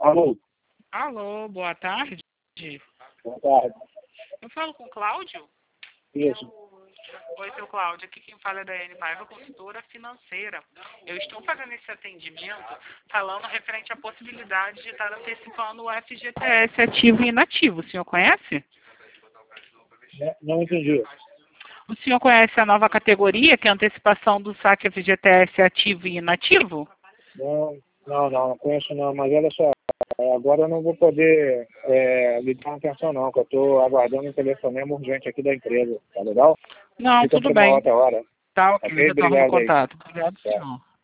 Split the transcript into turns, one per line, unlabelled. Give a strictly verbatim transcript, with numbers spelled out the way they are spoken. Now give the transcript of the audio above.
Alô?
Alô, boa tarde.
Boa tarde.
Eu falo com o Cláudio?
Isso.
Oi, seu Cláudio. Aqui quem fala é da Daiane Paiva, consultora financeira. Eu estou fazendo esse atendimento falando referente à possibilidade de estar antecipando o F G T S ativo e inativo. O senhor conhece?
Não, não entendi.
O senhor conhece a nova categoria, que é a antecipação do saque F G T S ativo e inativo?
Não, não, não, não conheço não, mas olha só, é, agora eu não vou poder é, lhe dar atenção não, que eu estou aguardando um telefonema urgente aqui da empresa, tá legal?
Não,
Fica
tudo
para uma
bem.
outra hora.
Tá, ok,
Ok?
retorno no
Obrigado aí.
contato. Obrigado,
Tá.
senhor.